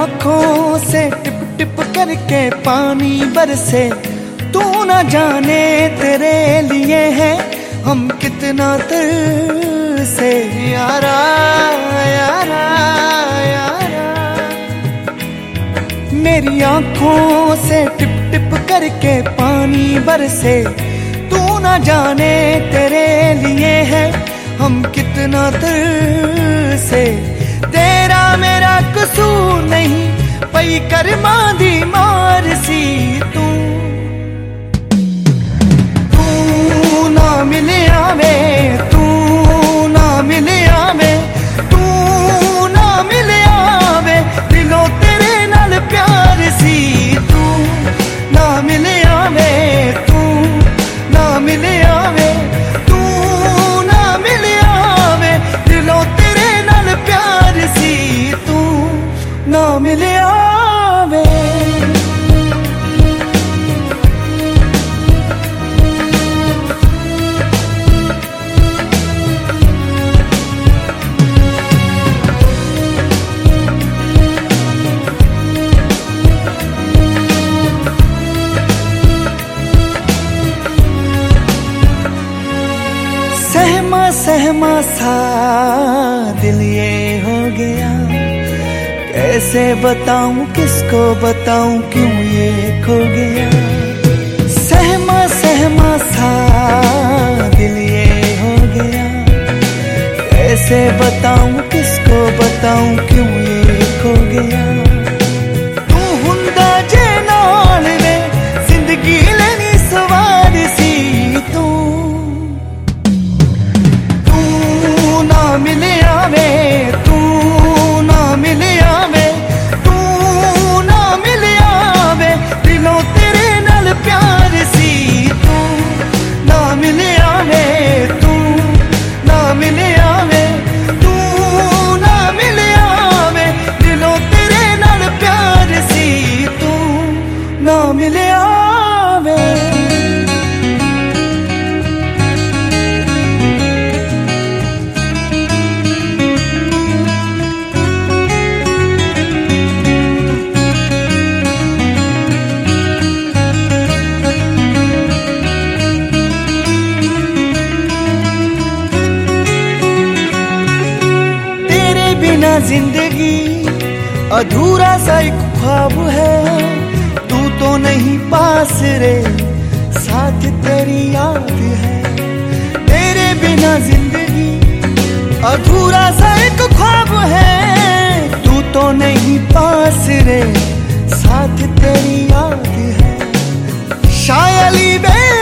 आँखों से tip tip करके पानी बरसे, तू ना जाने तेरे लिए है हम कितना तरसे। यारा यारा यारा, मेरी आँखों से टिप टिप करके पानी बरसे, तू ना जाने तेरे लिए है हम कितना तरसे। तेरा मेरा कसूर नहीं, पई कर्मा दी मार सी तू ना मिले आवे, तू ना मिले आवे, तू ना मिले आवे, दिलों तेरे नाल प्यार सी तू ना मिले आवे, तू ना मिले आवे, तू ना मिले आवे, दिलों तेरे नाल प्यार सी तू ना मिले आवे। सहमा सहमा सा दिल ये हो गया, कैसे बताऊं किसको बताऊं क्यों ये खो गया। सहमा सहमा सा दिल ये हो गया, कैसे बताऊं किसको बताऊं क्यों ये खो गया। तू हुंदा जे नाल वे जिंदगी लेनी सवार सी तू ना मिले आवे, तू ना मिले आवे, तू ना मिले आवे, दिलों तेरे नाल प्यार सी तू ना मिले आवे, तू ना मिले आवे, तू ना मिले आवे, दिलों तेरे नाल प्यार सी तू ना मिले आवे। बिना जिंदगी अधूरा सा एक ख्वाब है, तू तो नहीं पास रे साथ तेरी याद है। तेरे बिना जिंदगी अधूरा सा एक ख्वाब है, तू तो नहीं पास रे साथ तेरी याद है। शायली बे